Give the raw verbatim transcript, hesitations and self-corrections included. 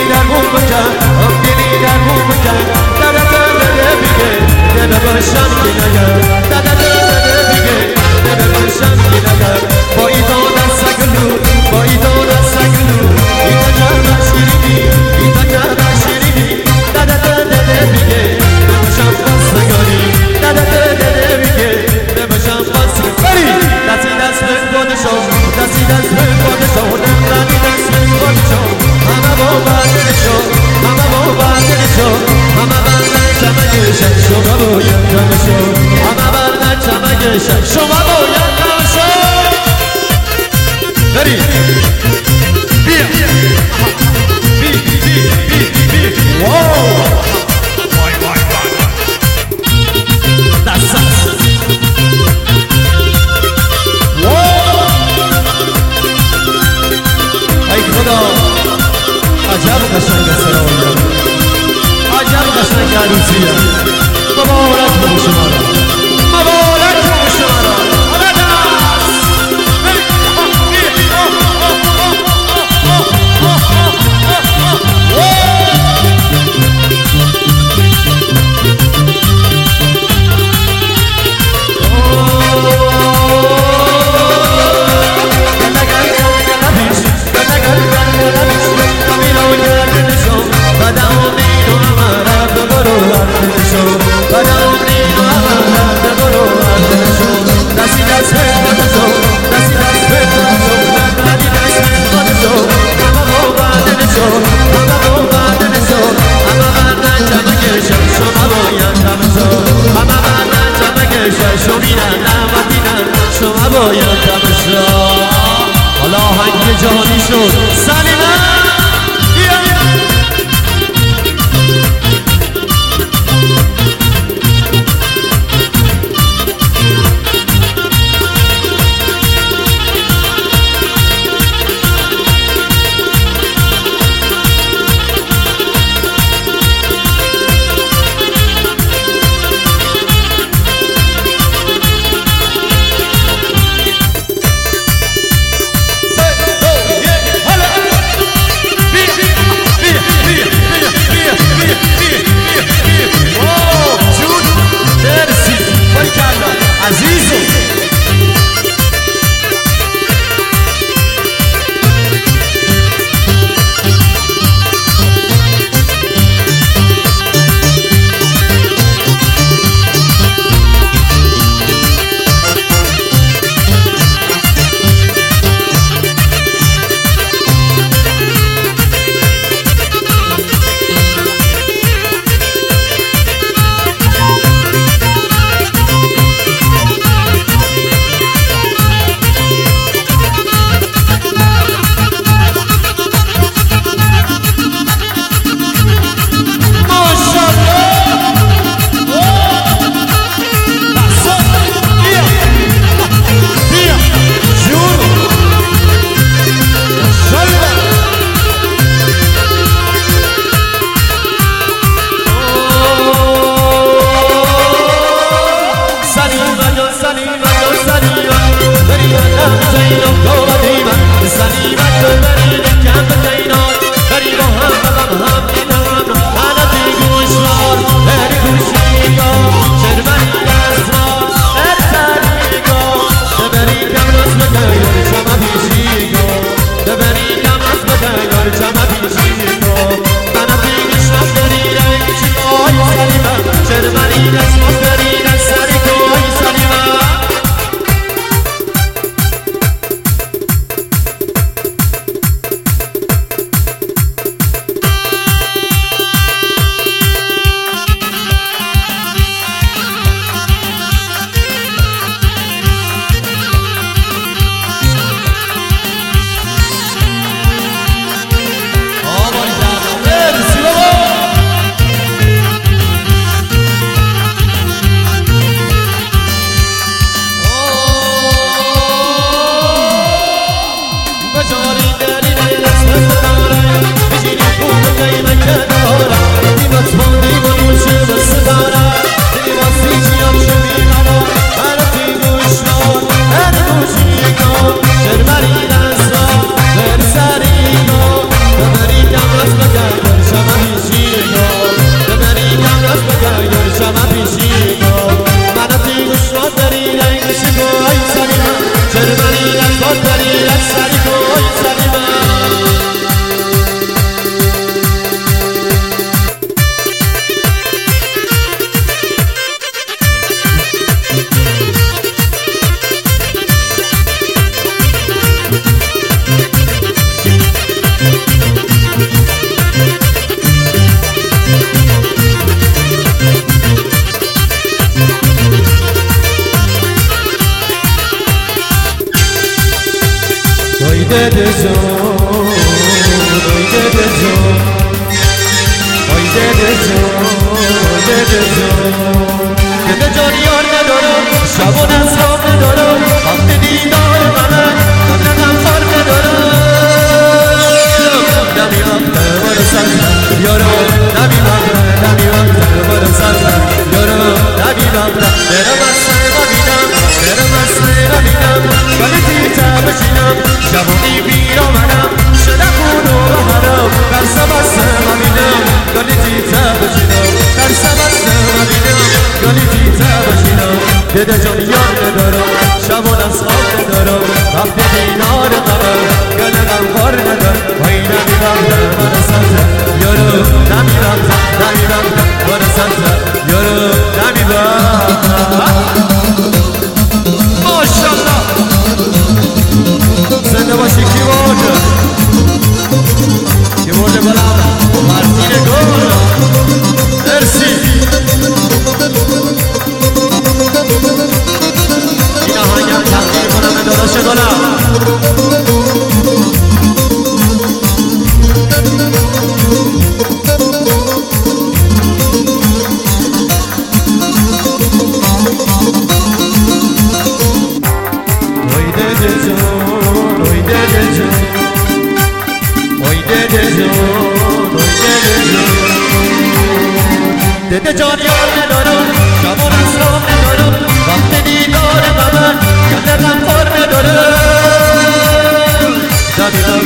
دلی در بوم بکن آب دلی در بوم بکن دادا دادا بیگه دادا باشم کی نگر دادا دادا بیگه دادا باشم کی نگر با ایدو دست گلو با ایدو دست گلو ایتا جانا شیرینی ایتا جانا شیرینی دادا دادا بیگه دادا باشم خواستگاری دادا دادا بیگه دادا باشم خواستگاری دستی دست به خودشو دستی دست به خودشو دمرانی دست به خودشو همه با بدنشو همه با بدنشو همه بردن چمگشن شما باید کمشو همه بردن چمگشن شما باید کمشو بری بیا بی بی بی بی واو وای وای وای دست ای خدا عجب قشنگ سرایم عجب قشنگ عروسیه مبارک به شما را مبارک به شما را شما باید کمشا حالا آهنگ جهانی شد سلیمه هلا دده جان یار ندارم شبان از خواب ندارم وقت دینار قبل گلم بار ندارم وای نمیرم من سازم یارو نمیرم نمیرم من سازم یارو نمیرم ماشالله زنده باشی کیبورد کیبورد بلند مارتین گل مرسی این آهنگم تقدیم کنم به داداش گلم دده جان یار ندارم شبان اسلام ندارم وقت دیدار من گله غم خور ندارم